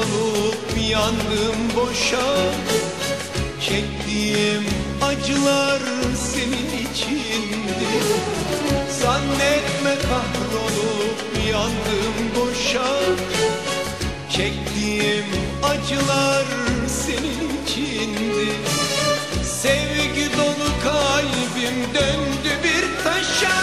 kahrolup yandım boşa. Çektiğim acılar senin içindi. Zannetme kahrolup yandım boşa. Çektiğim acılar senin içindi. Sevgi dolu kalbim döndü bir taşa.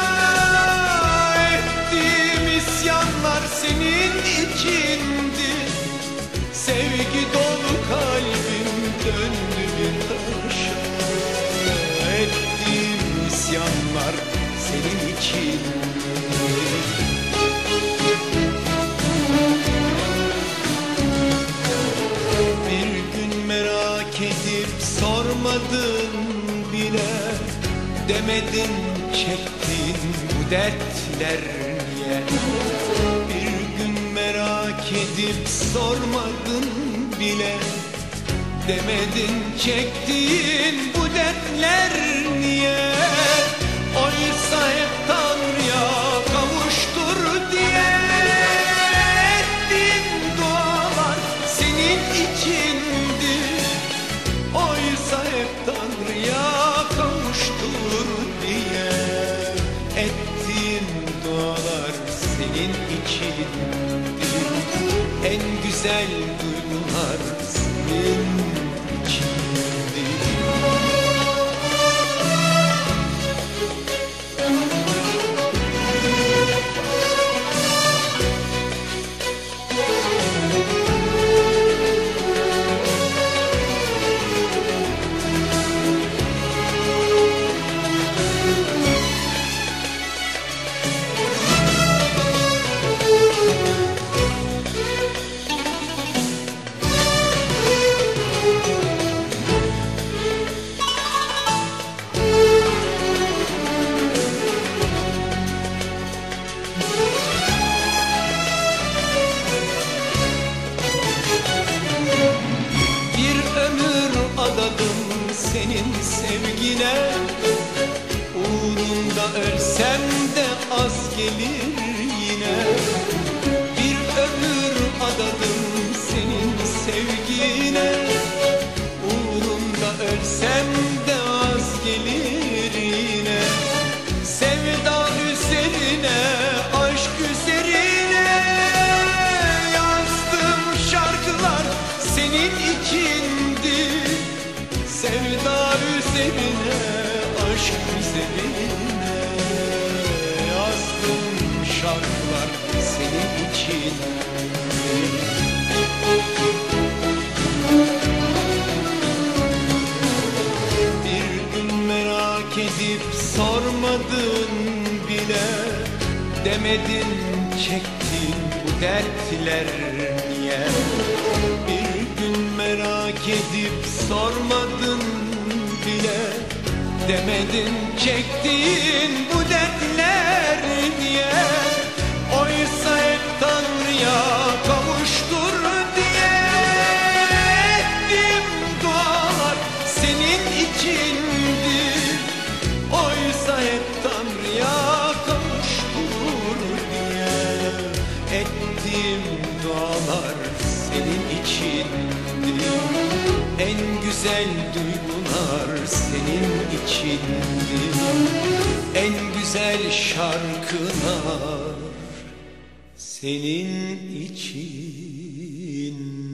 Ettiğim isyanlar senin içindi. Sevgi dolu kalbim döndü bir taşa. Ettiğim isyanlar senin içindi. Bir gün merak edip sormadın bile, demedin çektin bu dertler niye? Bir gün merak edip sormadın bile, demedin çektin bu dertler niye? Oysa hep Tanrı'ya kavuştur diye ettiğim dualar senin içindi. Oysa hep Tanrı'ya kavuştur diye ettiğim dualar senin içindi. En güzel duygular senin içindi. Senin sevgine, uğrunda ölsem de az gelir yine. Bir ömür adadım senin sevgine, uğrunda ölsem de az gelir yine. Sevda üzerine, aşk üzerine yazdığım şarkılar senin içindi. Sevda üzerine, aşk üzerine yazdım şarkılar senin için. Bir gün merak edip sormadın bile, demedin çektin bu dertler niye? Bir gün merak edip sormadın bile, demedin çektin bu dertler niye? Oysa hep Tanrı'ya kavuştur diye ettim dualar senin içindi. Oysa hep Tanrı'ya kavuştur diye ettim dualar senin içindi. En güzel duygular senin içindi. En güzel şarkılar senin için.